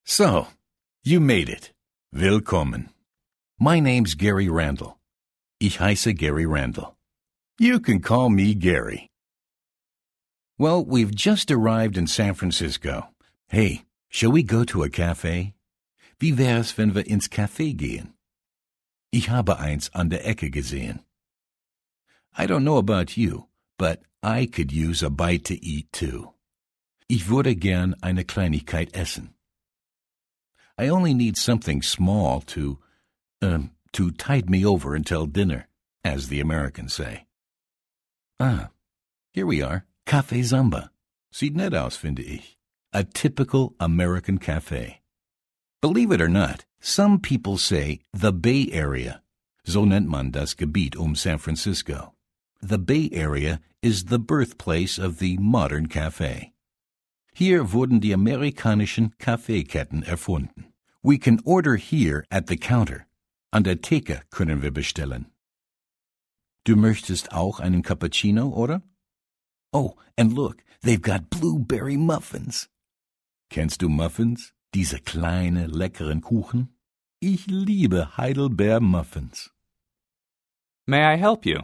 So, you made it. Willkommen. My name's Gary Randall. Ich heiße Gary Randall. You can call me Gary. Well, we've just arrived in San Francisco. Hey, shall we go to a cafe? Wie wär's, wenn wir ins Café gehen? Ich habe eins an der Ecke gesehen. I don't know about you, but I could use a bite to eat too. Ich würde gern eine Kleinigkeit essen. I only need something small to tide me over until dinner, as the Americans say. Ah, here we are. Café Zamba. Sieht nett aus, finde ich. A typical American cafe. Believe it or not, some people say the Bay Area. So nennt man das Gebiet San Francisco. The Bay Area is the birthplace of the modern cafe. Hier wurden die amerikanischen Kaffeeketten erfunden. We can order here at the counter. An der Theke können wir bestellen. Du möchtest auch einen Cappuccino, oder? Oh, and look, they've got blueberry muffins. Kennst du Muffins? Diese kleine, leckeren Kuchen? Ich liebe Heidelbeer-Muffins. May I help you?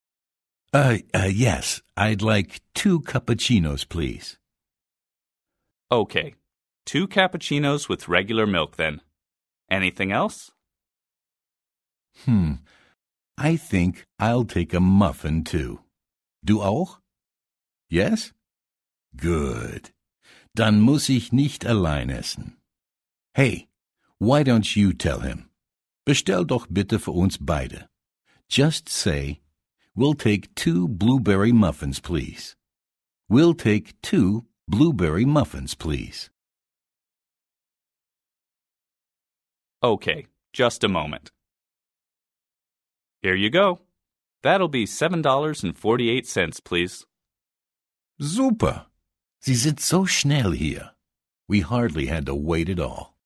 Yes, I'd like 2 cappuccinos, please. Okay. 2 cappuccinos with regular milk, then. Anything else? I think I'll take a muffin, too. Du auch? Yes? Good. Dann muss ich nicht allein essen. Hey, why don't you tell him? Bestell doch bitte für uns beide. Just say, we'll take 2 blueberry muffins, please. We'll take 2 blueberry muffins, please. Okay, just a moment. Here you go. That'll be $7.48, please. Super. Sie sind so schnell hier. We hardly had to wait at all.